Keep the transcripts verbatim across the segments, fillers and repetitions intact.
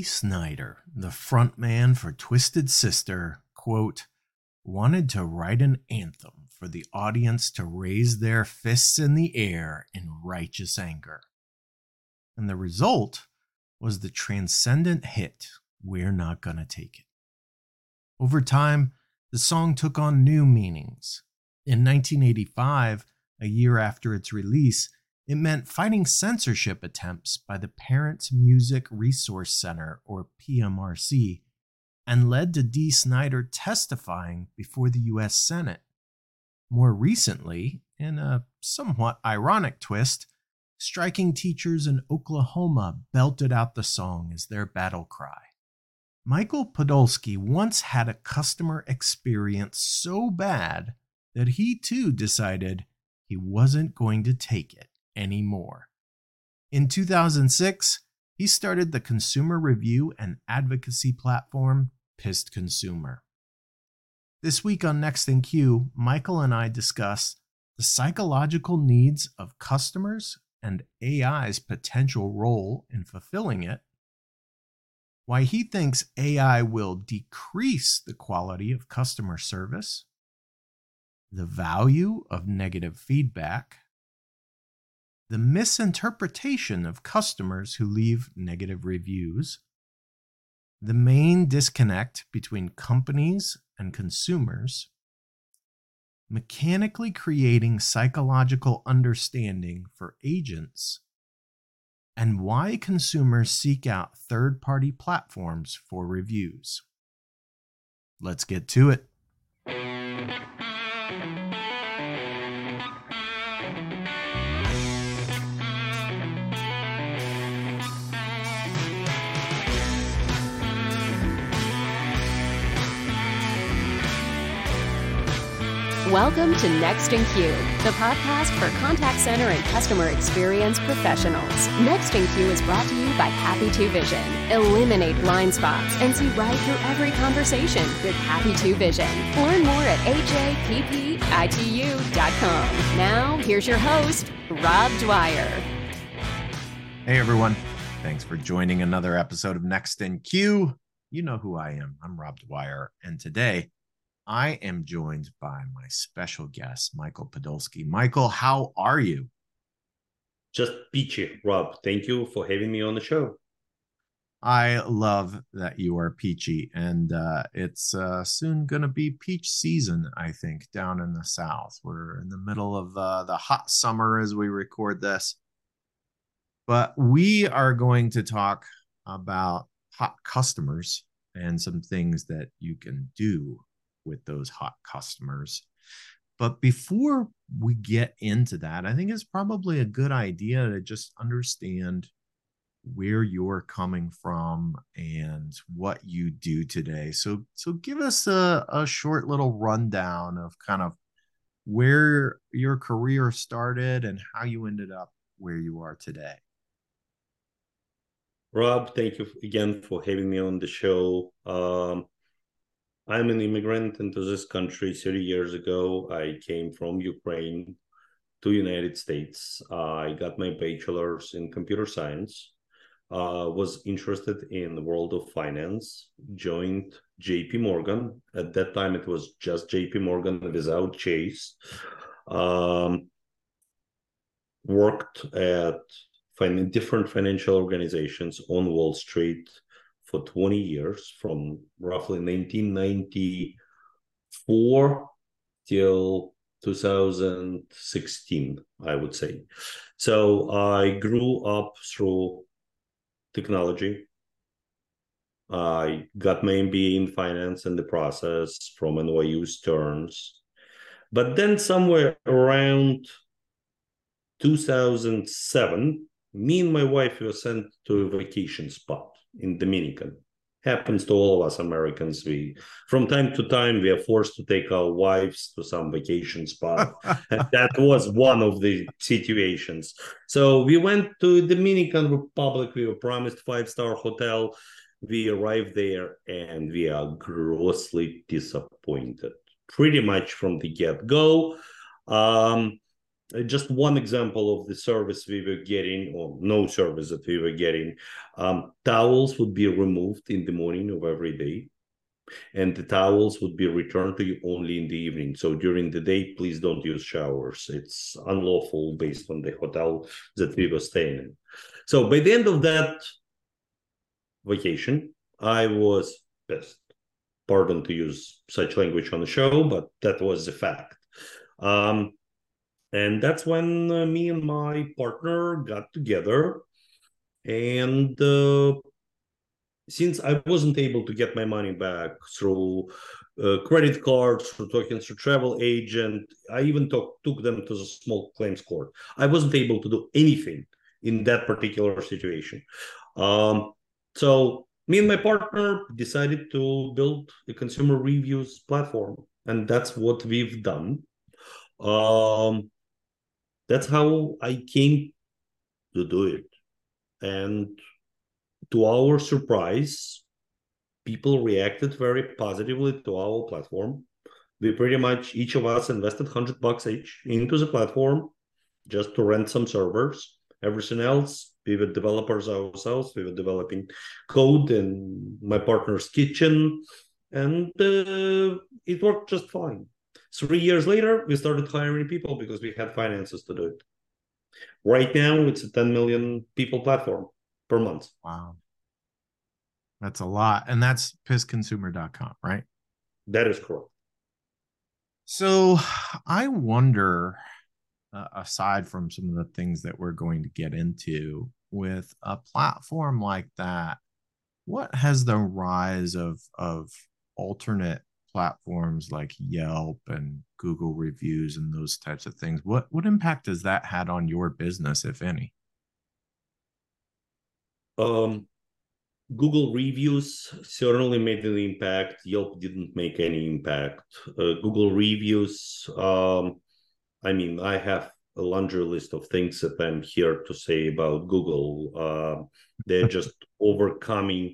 Snider, the frontman for Twisted Sister, quote, wanted to write an anthem for the audience to raise their fists in the air in righteous anger. And the result was the transcendent hit, We're Not Gonna Take It. Over time, the song took on new meanings. In nineteen eighty-five, a year after its release, it meant fighting censorship attempts by the Parents Music Resource Center, or P M R C, and led to Dee Snider testifying before the U S Senate. More recently, in a somewhat ironic twist, striking teachers in Oklahoma belted out the song as their battle cry. Michael Podolsky once had a customer experience so bad that he too decided he wasn't going to take it anymore. In two thousand six, he started the consumer review and advocacy platform Pissed Consumer. This week on Next in Queue, Michael and I discuss the psychological needs of customers and A I's potential role in fulfilling it, why he thinks A I will decrease the quality of customer service, the value of negative feedback, the misinterpretation of customers who leave negative reviews, the main disconnect between companies and consumers, mechanically creating psychological understanding for agents, and why consumers seek out third-party platforms for reviews. Let's get to it. Welcome to Next in Queue, the podcast for contact center and customer experience professionals. Next in Queue is brought to you by Happy two Vision. Eliminate blind spots and see right through every conversation with Happy two Vision. Learn more at H A P P I T U dot com. Now, here's your host, Rob Dwyer. Hey everyone, thanks for joining another episode of Next in Queue. You know who I am. I'm Rob Dwyer, and today I am joined by my special guest, Michael Podolsky. Michael, how are you? Just peachy, Rob. Thank you for having me on the show. I love that you are peachy, and uh, it's uh, soon going to be peach season, I think, down in the South. We're in the middle of uh, the hot summer as we record this. But we are going to talk about hot customers and some things that you can do with those hot customers. But before we get into that, I think it's probably a good idea to just understand where you're coming from and what you do today. So, so give us a, a short little rundown of kind of where your career started and how you ended up where you are today. Rob, thank you again for having me on the show. Um, I'm an immigrant into this country thirty years ago. I came from Ukraine to United States. Uh, I got my bachelor's in computer science, uh, was interested in the world of finance, joined J P Morgan. At that time, it was just J P Morgan without Chase. Um, worked at fin- different financial organizations on Wall Street for twenty years, from roughly nineteen ninety-four till two thousand sixteen, I would say. So I grew up through technology. I got my M B A in finance in the process from N Y U Stearns. But then somewhere around two thousand seven, me and my wife were sent to a vacation spot in Dominican. Happens to all of us Americans. We, from time to time, we are forced to take our wives to some vacation spot. And that was one of the situations. So we went to Dominican Republic. We were promised five-star hotel. We arrived there and we are grossly disappointed, pretty much from the get-go. Um, uh, just one example of the service we were getting, or no service that we were getting. Um, towels would be removed in the morning of every day, and the towels would be returned to you only in the evening. So during the day, please don't use showers. It's unlawful based on the hotel that we were staying in. So by the end of that vacation, I was pissed. Pardon to use such language on the show, but that was the fact. Um, and that's when uh, me and my partner got together. And uh, since I wasn't able to get my money back through uh, credit cards, through talking to travel agent, I even talk, took them to the small claims court. I wasn't able to do anything in that particular situation. Um, so me and my partner decided to build a consumer reviews platform, and that's what we've done. Um, that's how I came to do it. And to our surprise, people reacted very positively to our platform. We pretty much, each of us invested one hundred bucks each into the platform just to rent some servers. Everything else, we were developers ourselves. We were developing code in my partner's kitchen, and uh, it worked just fine. Three years later, we started hiring people because we had finances to do it. Right now, it's a ten million people platform per month. Wow. That's a lot. And that's piss consumer dot com, right? That is correct. So I wonder, uh, aside from some of the things that we're going to get into, with a platform like that, what has the rise of of alternate platforms like Yelp and Google reviews and those types of things, what what impact has that had on your business, if any? Um, Google reviews certainly made an impact. Yelp didn't make any impact. Uh, Google reviews, um, I mean, I have a laundry list of things that I'm here to say about Google. Uh, they're just overcoming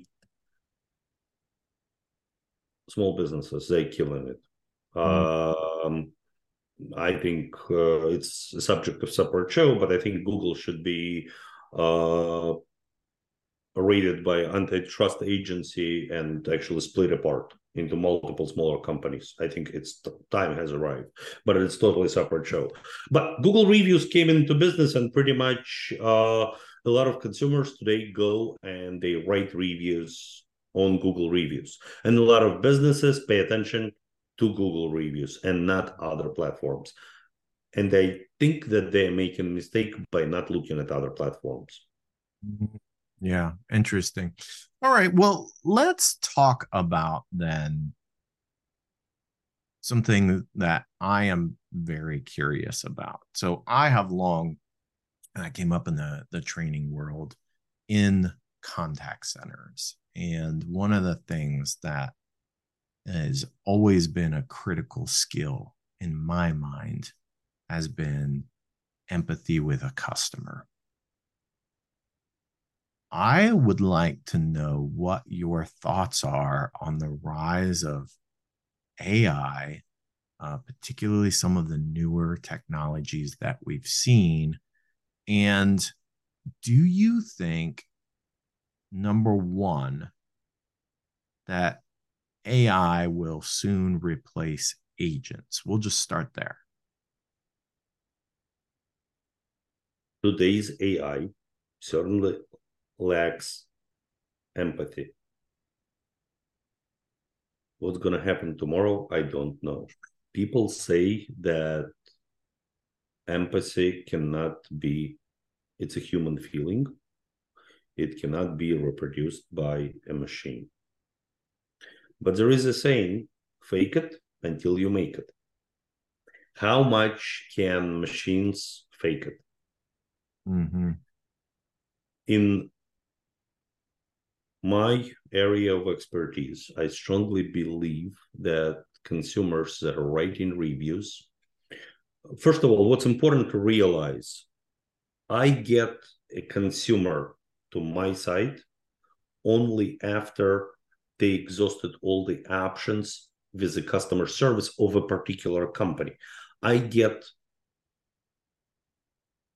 small businesses. They're killing it. Mm. Um, I think uh, it's a subject of separate show, but I think Google should be uh, rated by antitrust agency and actually split apart into multiple smaller companies. I think it's time has arrived, but it's totally separate show. But Google reviews came into business, and pretty much uh, a lot of consumers today go and they write reviews on Google reviews, and a lot of businesses pay attention to Google reviews and not other platforms. And I think that they're making a mistake by not looking at other platforms. Yeah, interesting. All right, well, let's talk about then something that I am very curious about. So I have long, and I came up in the the training world in contact centers. And one of the things that has always been a critical skill in my mind has been empathy with a customer. I would like to know what your thoughts are on the rise of A I, uh, particularly some of the newer technologies that we've seen. And do you think, number one, that A I will soon replace agents? We'll just start there. Today's A I certainly lacks empathy. What's going to happen tomorrow, I don't know. People say that empathy cannot be, it's a human feeling. It cannot be reproduced by a machine. But there is a saying, fake it until you make it. How much can machines fake it? Mm-hmm. In my area of expertise, I strongly believe that consumers that are writing reviews, first of all, what's important to realize, I get a consumer to my site only after they exhausted all the options with the customer service of a particular company. I get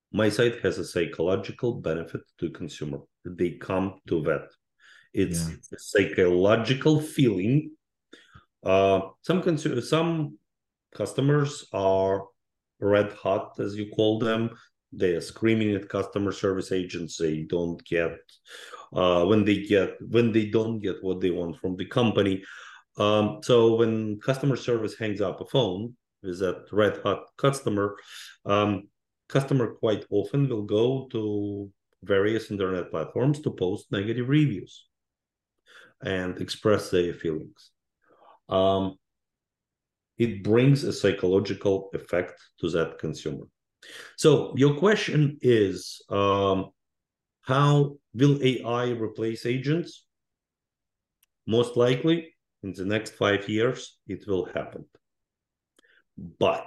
my site has a psychological benefit to consumer. They come to that. It's Yeah. a psychological feeling. Uh, some consu- some customers are red hot, as you call them. They are screaming at customer service agents. They don't get uh, when they get when they don't get what they want from the company. Um, so when customer service hangs up a phone with that red hot customer, um, customer quite often will go to various internet platforms to post negative reviews and express their feelings. Um, it brings a psychological effect to that consumer. So your question is, um, how will A I replace agents? Most likely, in the next five years, it will happen. But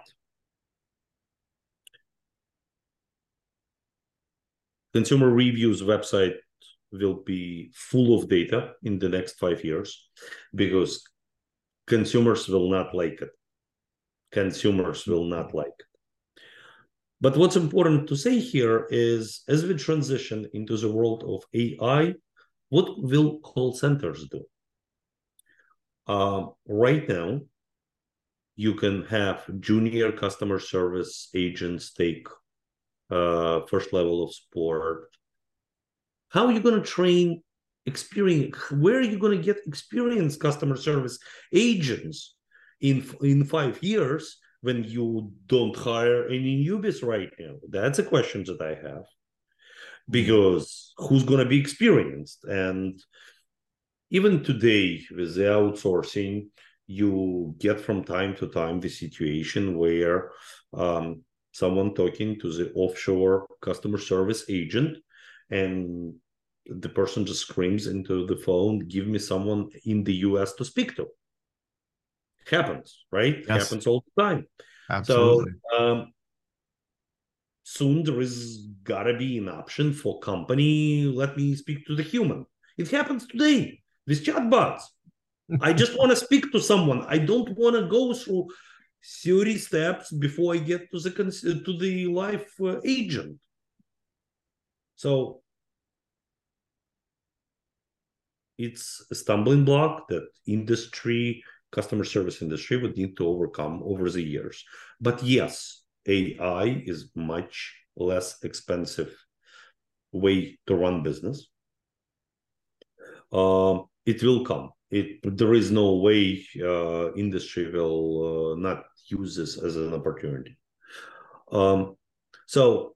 consumer reviews website will be full of data in the next five years because consumers will not like it. Consumers will not like it. But what's important to say here is, as we transition into the world of A I, what will call centers do? Uh, right now, you can have junior customer service agents take uh, first level of support. How are you going to train experience? Where are you going to get experienced customer service agents in in five years when you don't hire any newbies right now? That's a question that I have. Because who's going to be experienced? And even today, with the outsourcing, you get from time to time the situation where um, someone talking to the offshore customer service agent, and the person just screams into the phone, give me someone in the U S to speak to. Happens, right? Yes. Happens all the time. Absolutely. So um, soon there is gotta be an option for company, let me speak to the human. It happens today with chatbots. I just want to speak to someone. I don't want to go through thirty steps before I get to the to the live uh, agent. So it's a stumbling block that industry, customer service industry would need to overcome over the years. But yes, A I is much less expensive way to run business. Uh, it will come. It, there is no way uh, industry will uh, not use this as an opportunity. Um, so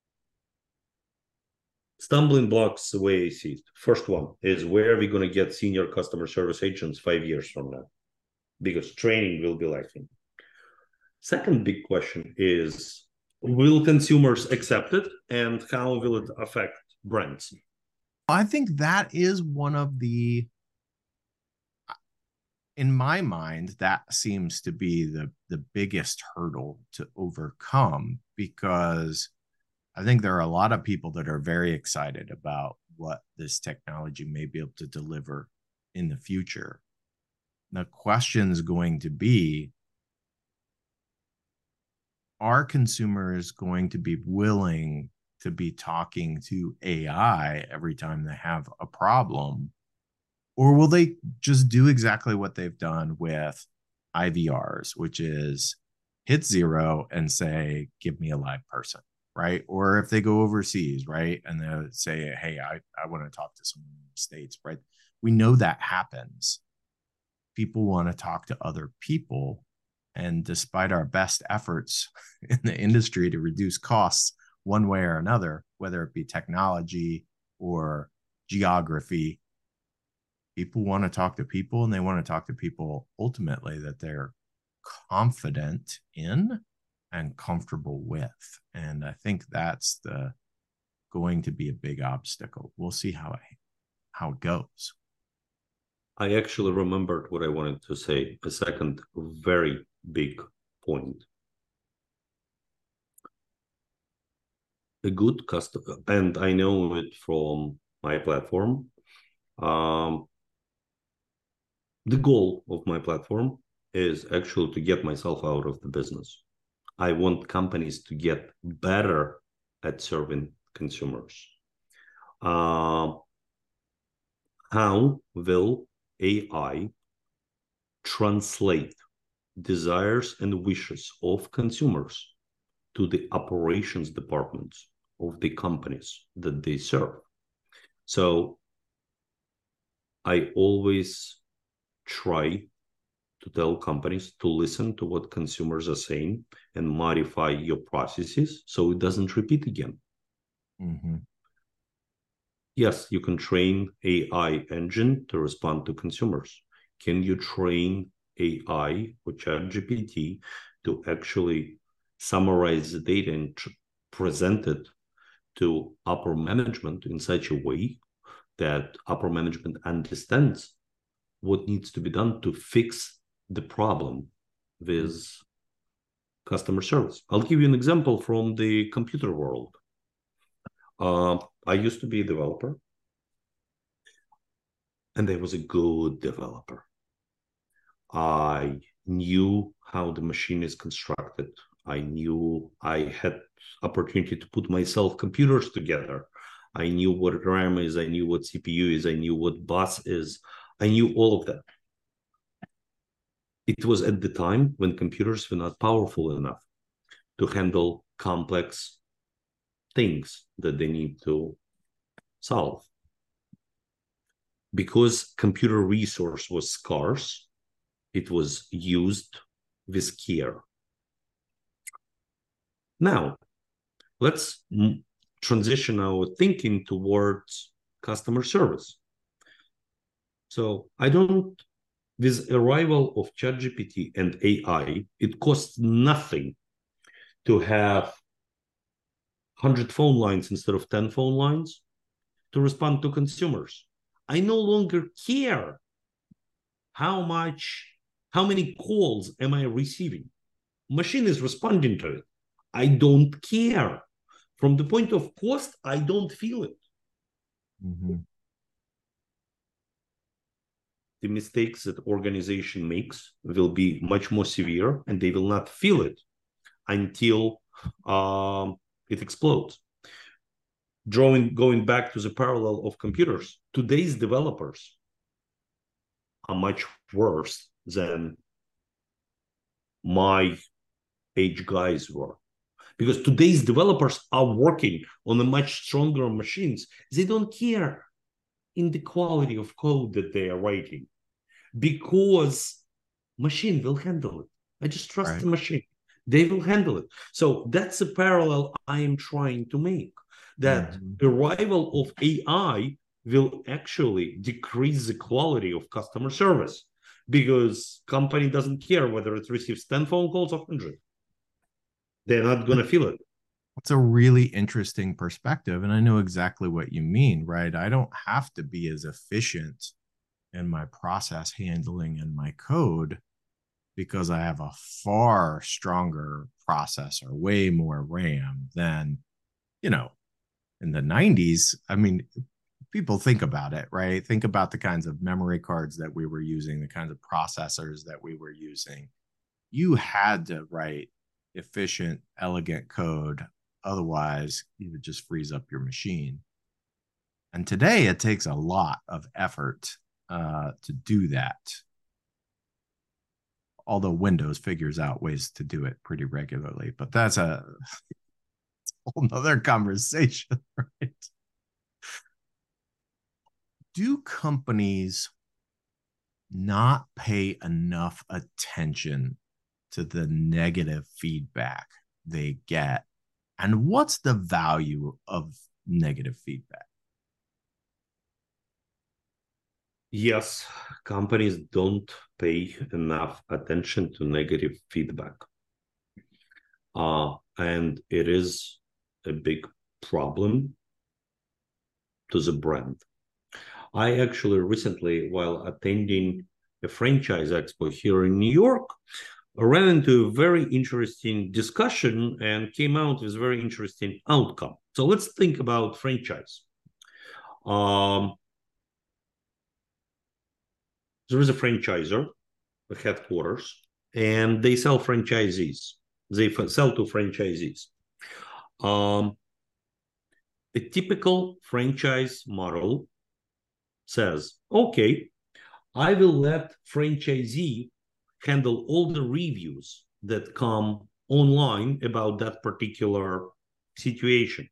stumbling blocks, the way I see it. First one is, where are we going to get senior customer service agents five years from now? Because training will be lacking. Second big question is, will consumers accept it, and how will it affect brands? I think that is one of the, in my mind, that seems to be the the biggest hurdle to overcome, because I think there are a lot of people that are very excited about what this technology may be able to deliver in the future. The question is going to be, are consumers going to be willing to be talking to A I every time they have a problem? Or will they just do exactly what they've done with I V Rs, which is hit zero and say, give me a live person, right? Or if they go overseas, right, and they say, hey, I, I want to talk to someone in the States, right? We know that happens. People want to talk to other people. And despite our best efforts in the industry to reduce costs one way or another, whether it be technology or geography, people want to talk to people, and they want to talk to people ultimately that they're confident in and comfortable with. And I think that's the going to be a big obstacle. We'll see how it, how it goes. I actually remembered what I wanted to say. A second very big point. A good customer, and I know it from my platform. Um, the goal of my platform is actually to get myself out of the business. I want companies to get better at serving consumers. Uh, how will A I translate desires and wishes of consumers to the operations departments of the companies that they serve? So I always try to tell companies to listen to what consumers are saying and modify your processes so it doesn't repeat again. Mm-hmm. Yes, you can train A I engine to respond to consumers. Can you train A I or ChatGPT to actually summarize the data and tr- present it to upper management in such a way that upper management understands what needs to be done to fix the problem with customer service? I'll give you an example from the computer world. Uh, I used to be a developer, and I was a good developer. I knew how the machine is constructed. I knew I had opportunity to put myself computers together. I knew what RAM is. I knew what C P U is. I knew what bus is. I knew all of that. It was at the time when computers were not powerful enough to handle complex things that they need to solve. Because computer resource was scarce, it was used with care. Now, let's transition our thinking towards customer service. So I don't, with arrival of ChatGPT and A I, it costs nothing to have one hundred phone lines instead of ten phone lines to respond to consumers. I no longer care how much, how many calls am I receiving. Machine is responding to it. I don't care. From the point of cost, I don't feel it. Mm-hmm. The mistakes that organization makes will be much more severe, and they will not feel it until um, it explodes. Drawing, going back to the parallel of computers, today's developers are much worse than my age guys were. Because today's developers are working on a much stronger machines. They don't care in the quality of code that they are writing, because machine will handle it. I just trust right. the machine. They will handle it. So that's a parallel I am trying to make, that mm-hmm. arrival of A I will actually decrease the quality of customer service, because company doesn't care whether it receives ten phone calls or one hundred. They're not going to feel it. It's a really interesting perspective, and I know exactly what you mean, right? I don't have to be as efficient in my process handling and my code because I have a far stronger processor, way more RAM than, you know, in the nineties. I mean, people think about it, right? Think about the kinds of memory cards that we were using, the kinds of processors that we were using. You had to write efficient, elegant code. Otherwise, you would just freeze up your machine. And today it takes a lot of effort uh, to do that. Although Windows figures out ways to do it pretty regularly, but that's a, that's a whole nother conversation, right? Do companies not pay enough attention to the negative feedback they get? And what's the value of negative feedback? Yes, companies don't pay enough attention to negative feedback. Uh, and it is a big problem to the brand. I actually recently, while attending a franchise expo here in New York, ran into a very interesting discussion and came out with a very interesting outcome. So let's think about franchise. Um, there is a franchisor, a headquarters, and they sell franchisees. They sell to franchisees. Um, A typical franchise model says, okay, I will let franchisee handle all the reviews that come online about that particular situation.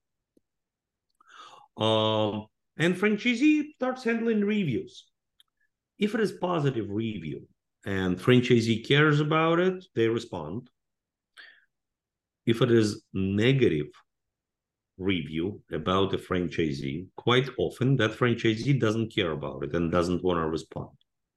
Um, and franchisee starts handling reviews. If it is positive review and franchisee cares about it, they respond. If it is negative review about the franchisee, quite often that franchisee doesn't care about it and doesn't want to respond.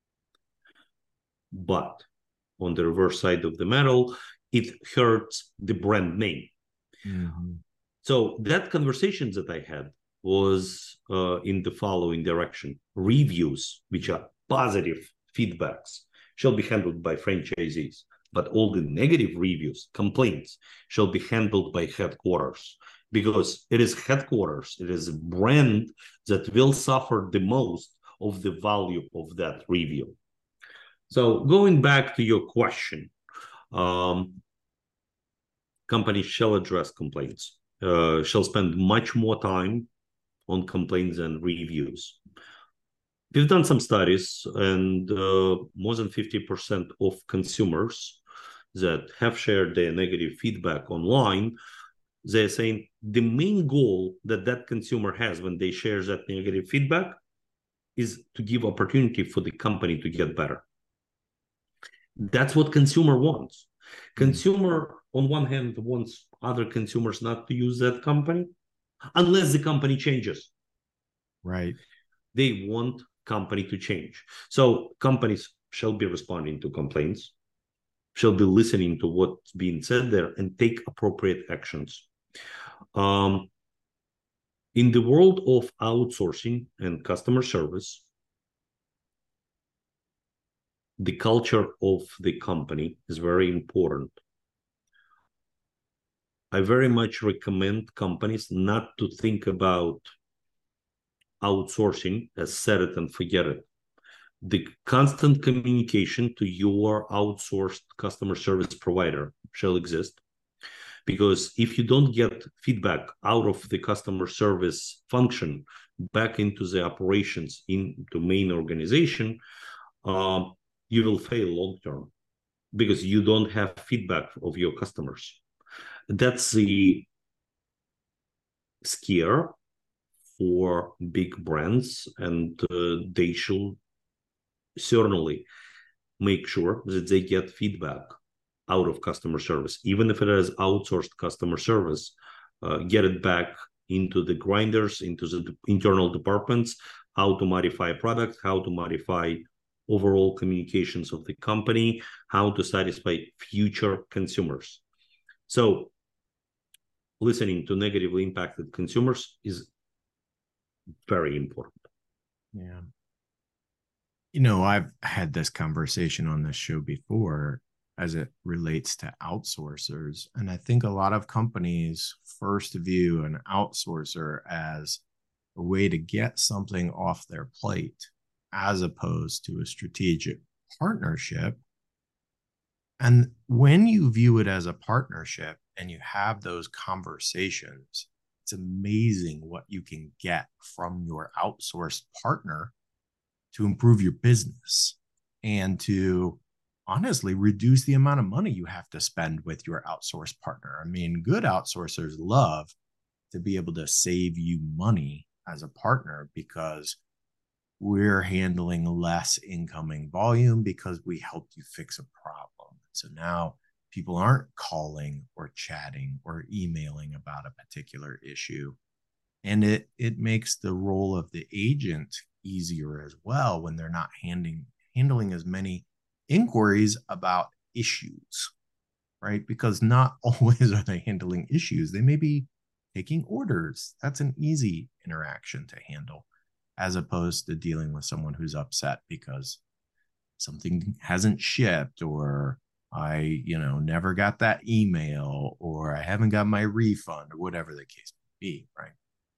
But on the reverse side of the medal, it hurts the brand name. Mm-hmm. So that conversation that I had was uh, in the following direction. Reviews, which are positive feedbacks, shall be handled by franchisees, but all the negative reviews, complaints, shall be handled by headquarters, because it is headquarters, it is a brand that will suffer the most of the value of that review. So going back to your question, um, companies shall address complaints, uh, shall spend much more time on complaints and reviews. We've done some studies, and uh, more than fifty percent of consumers that have shared their negative feedback online, they're saying the main goal that that consumer has when they share that negative feedback is to give opportunity for the company to get better. That's what consumer wants. Consumer, on one hand, wants other consumers not to use that company unless the company changes. Right. They want company to change. So companies shall be responding to complaints, shall be listening to what's being said there, and take appropriate actions. Um, in the world of outsourcing and customer service, the culture of the company is very important. I very much recommend companies not to think about outsourcing as set it and forget it. The constant communication to your outsourced customer service provider shall exist, because if you don't get feedback out of the customer service function back into the operations in the main organization, uh, you will fail long term because you don't have feedback of your customers. That's the scare for big brands, and uh, they should certainly make sure that they get feedback out of customer service, even if it is outsourced customer service. Uh, get it back into the grinders, into the internal departments, how to modify product, how to modify overall communications of the company, how to satisfy future consumers. So listening to negatively impacted consumers is very important. Yeah. You know, I've had this conversation on this show before as it relates to outsourcers. And I think a lot of companies first view an outsourcer as a way to get something off their plate, as opposed to a strategic partnership. And when you view it as a partnership and you have those conversations, it's amazing what you can get from your outsourced partner to improve your business and to honestly reduce the amount of money you have to spend with your outsourced partner. I mean, good outsourcers love to be able to save you money as a partner because we're handling less incoming volume because we helped you fix a problem. So now people aren't calling or chatting or emailing about a particular issue. And it it makes the role of the agent easier as well when they're not handing, handling as many inquiries about issues, right? Because not always are they handling issues. They may be taking orders. That's an easy interaction to handle, as opposed to dealing with someone who's upset because something hasn't shipped, or I, you know, never got that email, or I haven't got my refund, or whatever the case may be, right?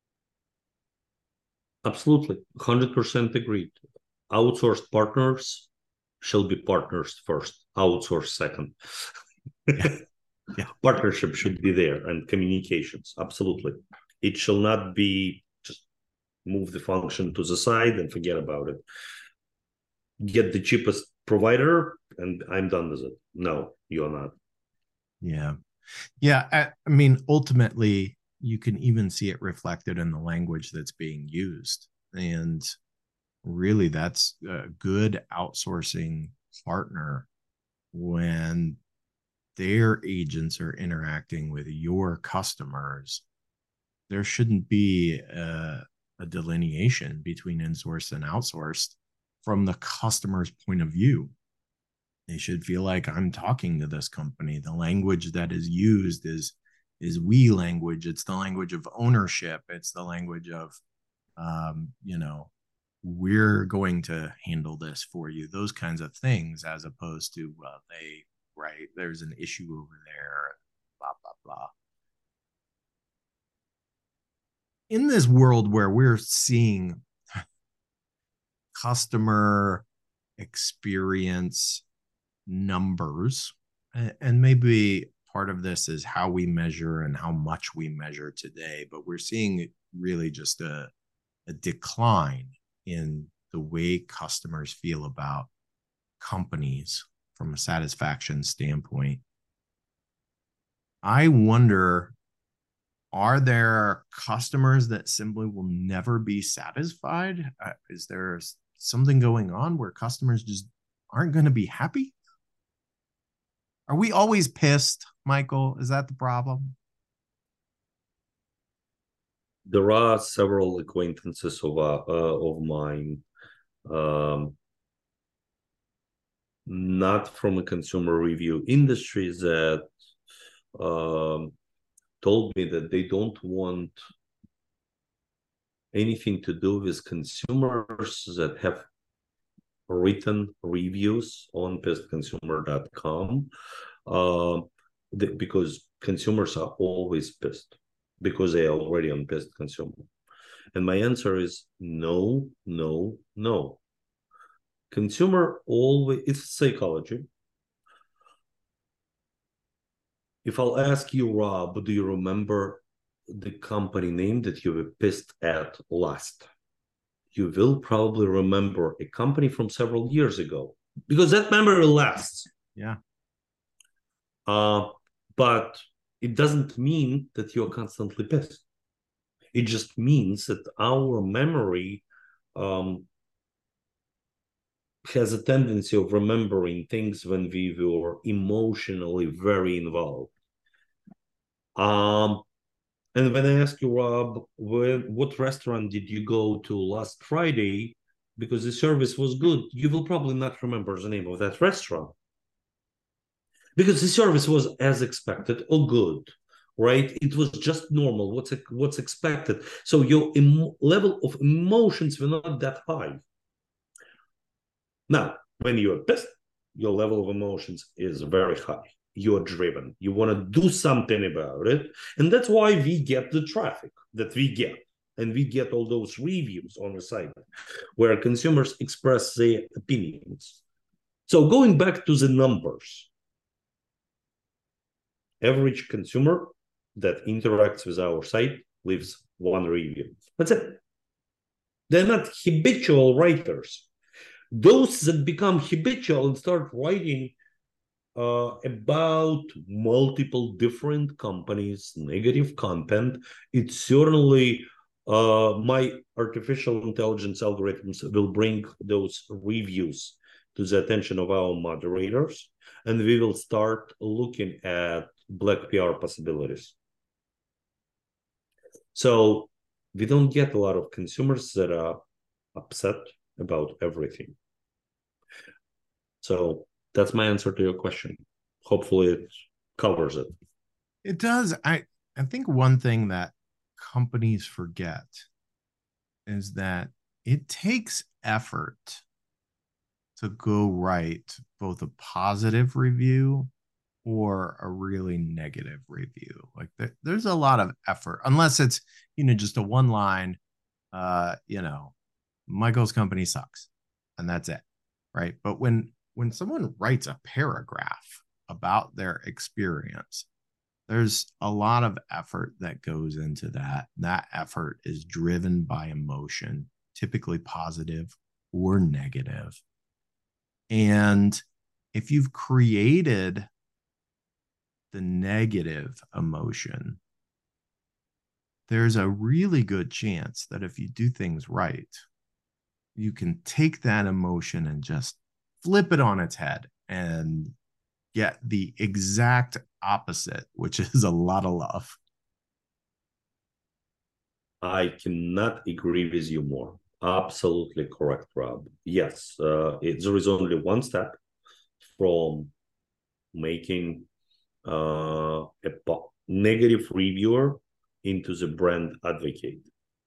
Absolutely. one hundred percent agreed. Outsourced partners shall be partners first, outsourced second. Yeah. Yeah. Partnership should be there, and communications. Absolutely. It shall not be just move the function to the side and forget about it. Get the cheapest provider and I'm done with it. No, you're not. Yeah. Yeah. I, I mean, ultimately, you can even see it reflected in the language that's being used. And really, that's a good outsourcing partner when their agents are interacting with your customers. There shouldn't be a, a delineation between insourced and outsourced from the customer's point of view. They should feel like I'm talking to this company. The language that is used is is we language. It's the language of ownership. It's the language of, um, you know, we're going to handle this for you. Those kinds of things, as opposed to, well, they, right, there's an issue over there, blah, blah, blah. In this world where we're seeing customer experience numbers, and maybe part of this is how we measure and how much we measure today, but we're seeing really just a, a decline in the way customers feel about companies from a satisfaction standpoint. I wonder, are there customers that simply will never be satisfied? Uh, is there something going on where customers just aren't going to be happy? Are we always pissed, Michael? Is that the problem? There are several acquaintances of uh, uh, of mine, um, not from a consumer review industry, that um, told me that they don't want anything to do with consumers that have written reviews on pest consumer dot com, uh, because consumers are always pissed because they are already on Pest Consumer. And my answer is no, no, no. Consumer always, it's psychology. If I'll ask you, Rob, do you remember the company name that you were pissed at last? You will probably remember a company from several years ago, because that memory lasts. Yeah. Uh, but it doesn't mean that you're constantly pissed. It just means that our memory um, has a tendency of remembering things when we were emotionally very involved. Um, and when I ask you, Rob, when, what restaurant did you go to last Friday because the service was good, you will probably not remember the name of that restaurant, because the service was as expected or good, right? It was just normal, what's what's expected. So your emo- level of emotions were not that high. Now, when you're pissed, your level of emotions is very high. You're driven. You want to do something about it. And that's why we get the traffic that we get. And we get all those reviews on the site where consumers express their opinions. So going back to the numbers, average consumer that interacts with our site leaves one review. That's it. They're not habitual writers. Those that become habitual and start writing uh, about multiple different companies, negative content, it's certainly uh, my artificial intelligence algorithms will bring those reviews to the attention of our moderators, and we will start looking at black P R possibilities. So we don't get a lot of consumers that are upset about everything. So that's my answer to your question. Hopefully it covers it. It does. I, I think one thing that companies forget is that it takes effort to go write both a positive review or a really negative review. Like there, there's a lot of effort, unless it's, you know, just a one line, uh, you know, Michael's company sucks, and that's it. Right. But when when someone writes a paragraph about their experience, There's a lot of effort that goes into that. That effort is driven by emotion, typically positive or negative. And if you've created the negative emotion, there's a really good chance that if you do things right, you can take that emotion and just flip it on its head and get the exact opposite, which is a lot of love. I cannot agree with you more. Absolutely correct, Rob. Yes, uh, it, there is only one step from making uh, a negative reviewer into the brand advocate.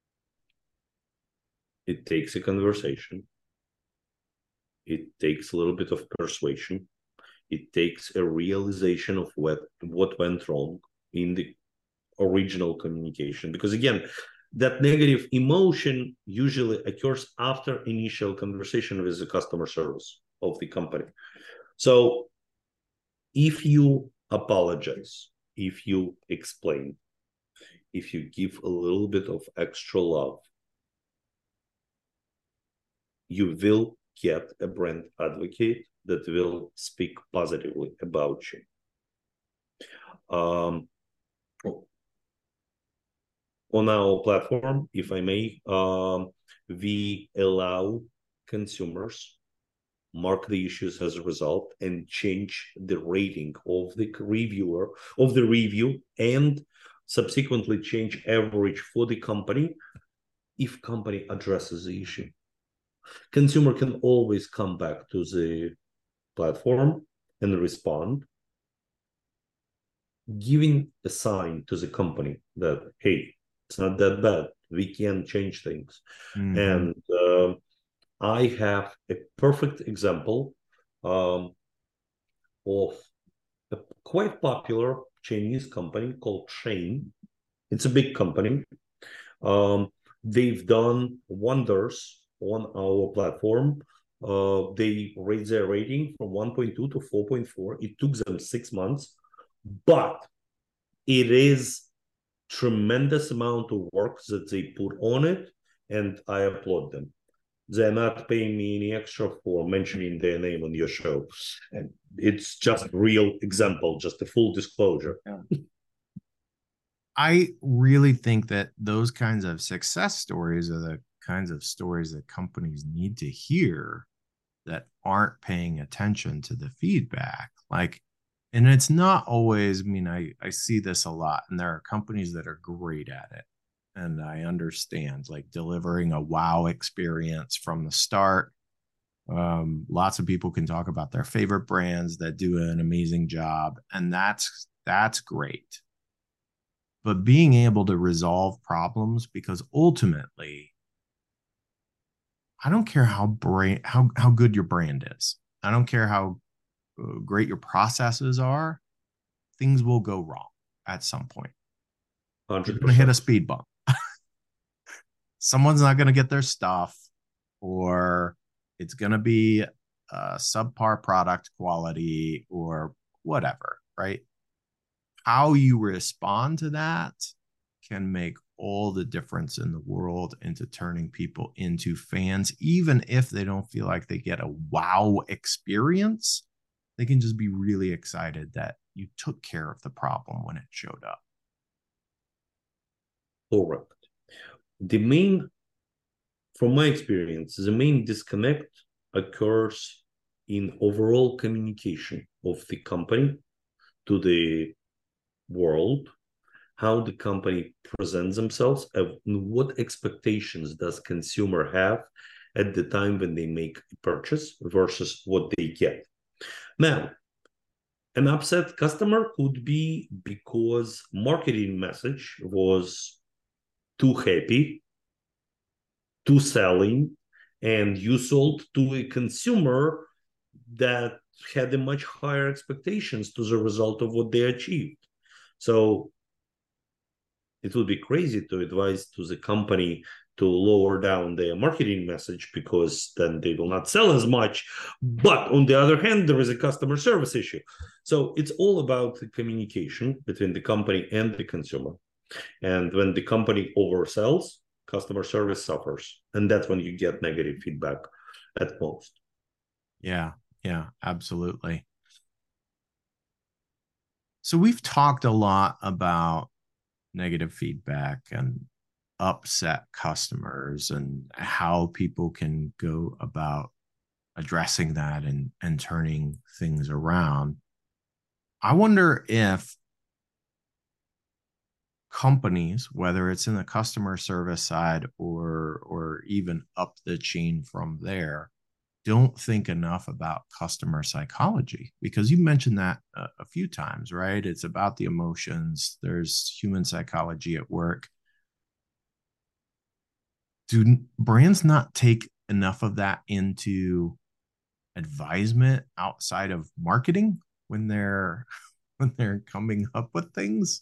It takes a conversation. It takes a little bit of persuasion. It takes a realization of what, what went wrong in the original communication. Because again, that negative emotion usually occurs after initial conversation with the customer service of the company. So if you apologize, if you explain, if you give a little bit of extra love, you will get a brand advocate that will speak positively about you. Um, on our platform, if I may, um, we allow consumers mark the issues as a result and change the rating of the reviewer of the review, and subsequently change average for the company if company addresses the issue. Consumer can always come back to the platform and respond, giving a sign to the company that, hey, it's not that bad, we can change things. Mm-hmm. And uh, I have a perfect example um, of a quite popular Chinese company called Shein. It's a big company. Um, they've done wonders on our platform. Uh, they raised their rating from one point two to four point four. It took them six months, but it is tremendous amount of work that they put on it, and I applaud them. They're not paying me any extra for mentioning their name on your show. And it's just a real example, just a full disclosure. Yeah. I really think that those kinds of success stories are the kinds of stories that companies need to hear that aren't paying attention to the feedback. Like, and it's not always, I mean, I, I see this a lot, and there are companies that are great at it. And I understand, like, delivering a wow experience from the start. Um, lots of people can talk about their favorite brands that do an amazing job, and that's that's great. But being able to resolve problems, because ultimately, I don't care how brand how how good your brand is. I don't care how great your processes are. Things will go wrong at some point. one hundred percent. You're going to hit a speed bump. Someone's not going to get their stuff, or it's going to be a subpar product quality or whatever, right? How you respond to that can make all the difference in the world into turning people into fans. Even if they don't feel like they get a wow experience, they can just be really excited that you took care of the problem when it showed up. Correct. The main, from my experience, the main disconnect occurs in overall communication of the company to the world, how the company presents themselves, and what expectations does consumer have at the time when they make a purchase versus what they get. Now, an upset customer could be because marketing message was too happy, too selling, and you sold to a consumer that had a much higher expectations to the result of what they achieved. So it would be crazy to advise to the company to lower down their marketing message because then they will not sell as much. But on the other hand, there is a customer service issue. So it's all about the communication between the company and the consumer. And when the company oversells, customer service suffers. And that's when you get negative feedback at most. Yeah, yeah, absolutely. So we've talked a lot about negative feedback and upset customers and how people can go about addressing that and, and turning things around. I wonder if companies, whether it's in the customer service side or or even up the chain from there, don't think enough about customer psychology, because you mentioned that a, a few times, right? It's about the emotions. There's human psychology at work. Do brands not take enough of that into advisement outside of marketing when they're when they're coming up with things?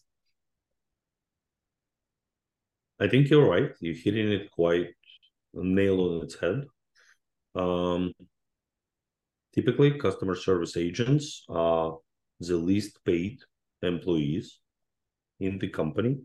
I think you're right. You're hitting it quite a nail on its head. Um, typically, customer service agents are the least paid employees in the company.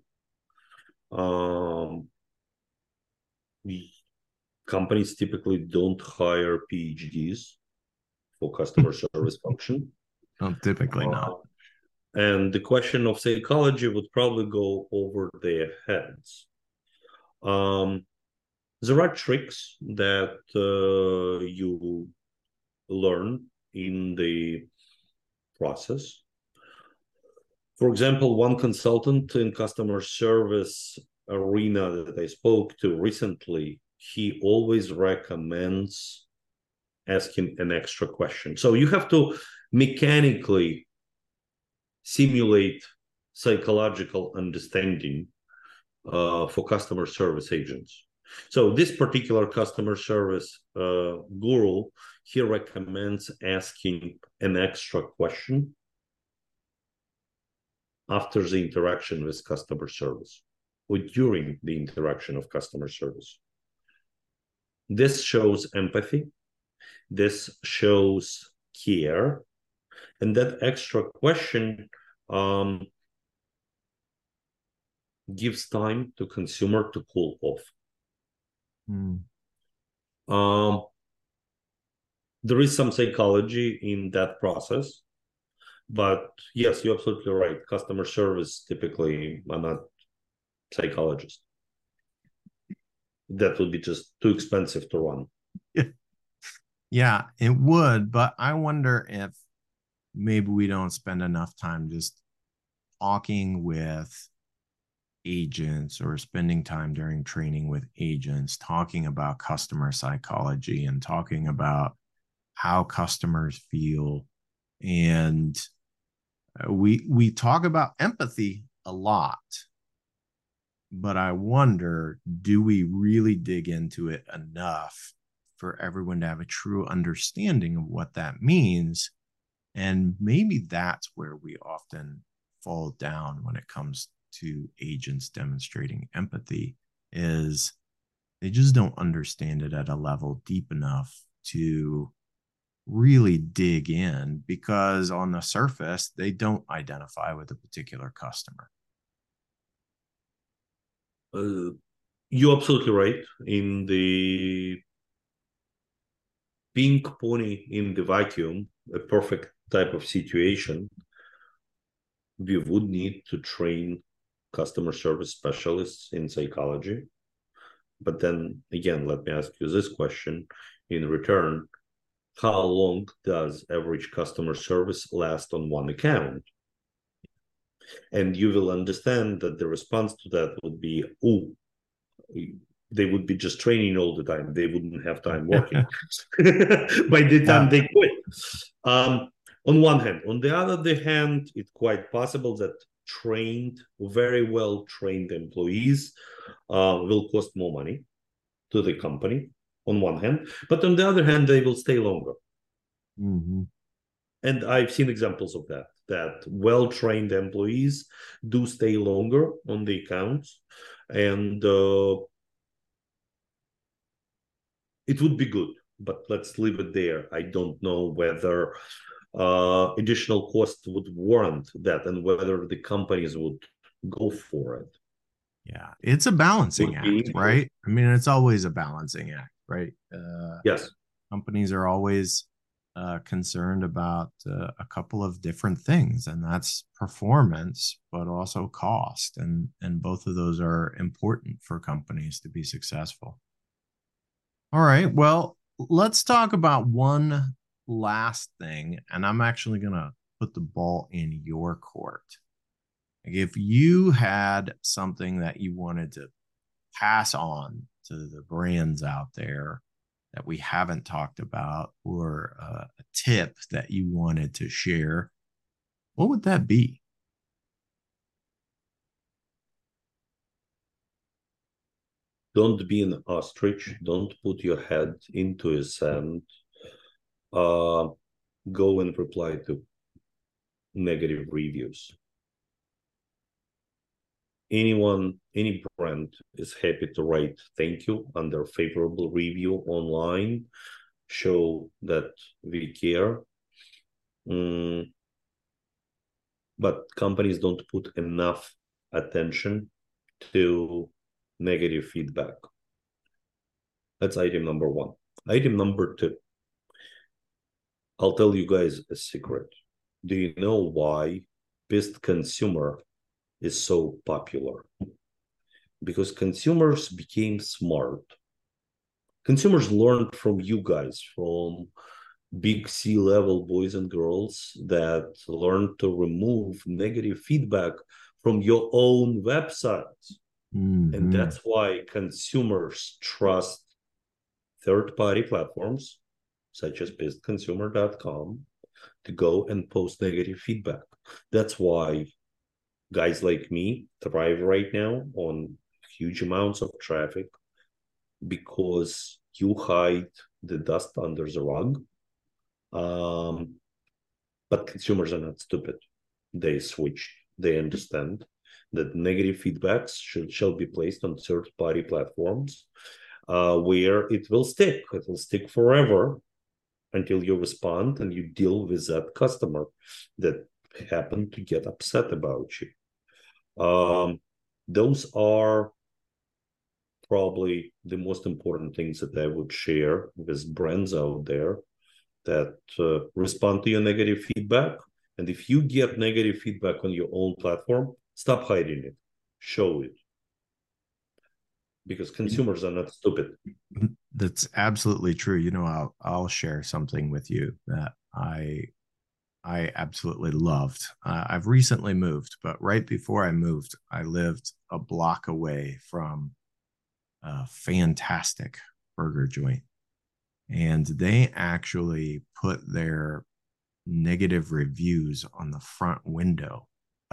Um, we, companies typically don't hire P H Ds for customer service function. No, typically uh, not. And the question of psychology would probably go over their heads. Um, there are tricks that uh, you learn in the process. For example, one consultant in customer service arena that I spoke to recently, he always recommends asking an extra question. So you have to mechanically simulate psychological understanding uh, for customer service agents. So this particular customer service uh, guru, he recommends asking an extra question after the interaction with customer service or during the interaction of customer service. This shows empathy. This shows care. And that extra question um, gives time to consumer to cool off. Mm. Um, there is some psychology in that process, but yes, you're absolutely right. Customer service typically are not psychologists. That would be just too expensive to run. Yeah, it would, but I wonder if maybe we don't spend enough time just talking with agents or spending time during training with agents, talking about customer psychology and talking about how customers feel. And we we talk about empathy a lot, but I wonder, do we really dig into it enough for everyone to have a true understanding of what that means? And maybe that's where we often fall down when it comes to agents demonstrating empathy, is they just don't understand it at a level deep enough to really dig in, because on the surface, they don't identify with a particular customer. Uh, you're absolutely right. In the pink pony in the vacuum, a perfect type of situation, we would need to train customer service specialists in psychology. But then again, let me ask you this question in return. How long does average customer service last on one account? And you will understand that the response to that would be, oh, they would be just training all the time. They wouldn't have time working by the time they quit. Um, on one hand. On the other hand, it's quite possible that trained, very well trained employees uh, will cost more money to the company on one hand, but on the other hand, they will stay longer. Mm-hmm. And I've seen examples of that, that well-trained employees do stay longer on the accounts. And uh, it would be good, but let's leave it there. I don't know whether uh, additional cost would warrant that and whether the companies would go for it. Yeah, it's a balancing Would be act, right? I mean, it's always a balancing act, right? Uh, Yes. companies are always uh, concerned about uh, a couple of different things, and that's performance, but also cost, and and both of those are important for companies to be successful. All right, well, let's talk about one last thing, and I'm actually gonna put the ball in your court. Like if you had something that you wanted to pass on to the brands out there that we haven't talked about, or uh, a tip that you wanted to share, what would that be? Don't be an ostrich. Don't put your head into a sand. Uh, go and reply to negative reviews. Anyone, any brand is happy to write thank you under favorable review online, show that we care. Mm, but companies don't put enough attention to negative feedback. That's item number one. Item number two. I'll tell you guys a secret. Do you know why Best Consumer is so popular? Because consumers became smart. Consumers learned from you guys, from big C-level boys and girls that learned to remove negative feedback from your own websites. Mm-hmm. And that's why consumers trust third-party platforms such as best consumer dot com to go and post negative feedback. That's why guys like me thrive right now on huge amounts of traffic, because you hide the dust under the rug. Um, but consumers are not stupid. They switch. They understand that negative feedbacks should, shall be placed on third-party platforms uh, where it will stick. It will stick forever until you respond and you deal with that customer that happened to get upset about you. Um, those are probably the most important things that I would share with brands out there that uh, respond to your negative feedback. And if you get negative feedback on your own platform, stop hiding it, show it. Because consumers are not stupid. That's absolutely true. You know, I'll I'll share something with you that I I absolutely loved. Uh, I've recently moved, but right before I moved, I lived a block away from a fantastic burger joint, and they actually put their negative reviews on the front window.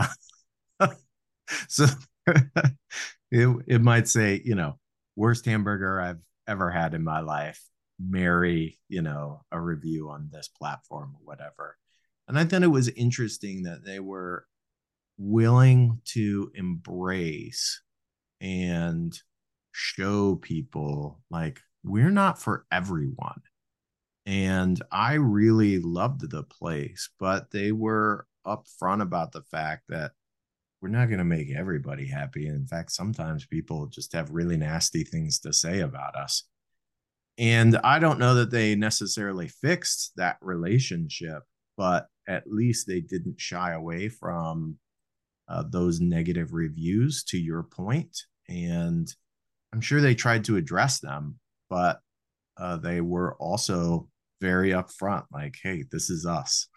So it, it might say, you know, worst hamburger I've ever had in my life. Marry, you know, a review on this platform or whatever. And I thought it was interesting that they were willing to embrace and show people like we're not for everyone. And I really loved the place, but they were upfront about the fact that we're not going to make everybody happy. And in fact, sometimes people just have really nasty things to say about us. And I don't know that they necessarily fixed that relationship, but at least they didn't shy away from uh, those negative reviews, to your point. And I'm sure they tried to address them, but uh, they were also very upfront, like, hey, this is us.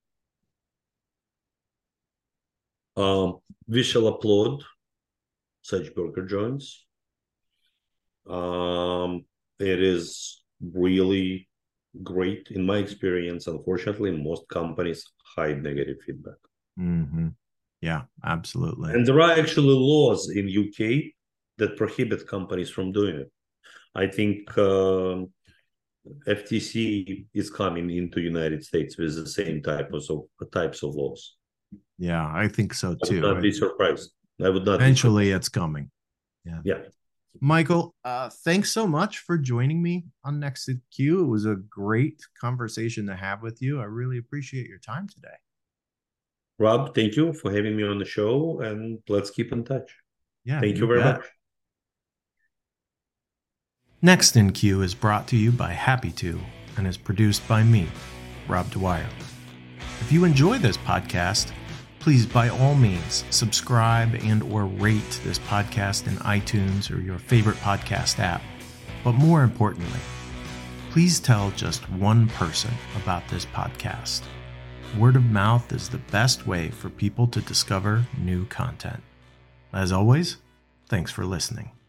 Um, we shall applaud such burger joints. Um, it is really great. In my experience, unfortunately, most companies hide negative feedback. Mm-hmm. Yeah, absolutely. And there are actually laws in U K that prohibit companies from doing it. I think uh, F T C is coming into United States with the same type of types of laws. Yeah, I think so too. I would not be surprised. I would not. Eventually, it's coming. Yeah. Yeah. Michael, uh, thanks so much for joining me on Next in Queue. It was a great conversation to have with you. I really appreciate your time today. Rob, thank you for having me on the show, and let's keep in touch. Yeah, thank you, you very bet. much. Next in Queue is brought to you by Happy To and is produced by me, Rob Dwyer. If you enjoy this podcast, please by all means subscribe and or rate this podcast in iTunes or your favorite podcast app. But more importantly, please tell just one person about this podcast. Word of mouth is the best way for people to discover new content. As always, thanks for listening.